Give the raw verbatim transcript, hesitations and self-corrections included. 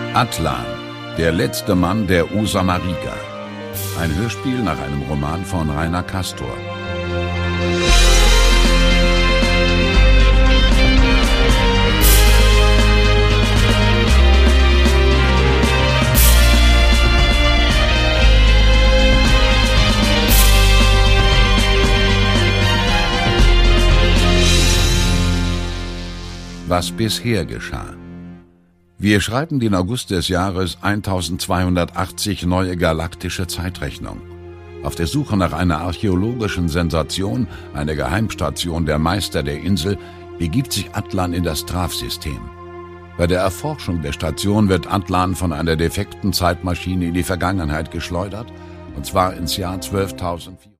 Atlan, der letzte Mann der Usa Mariga. Ein Hörspiel nach einem Roman von Rainer Castor. Was bisher geschah. Wir schreiben den August des Jahres eintausendzweihundertachtzig neue galaktische Zeitrechnung. Auf der Suche nach einer archäologischen Sensation, einer Geheimstation der Meister der Insel, begibt sich Atlan in das Traf-System. Bei der Erforschung der Station wird Atlan von einer defekten Zeitmaschine in die Vergangenheit geschleudert, und zwar ins Jahr zwölftausend.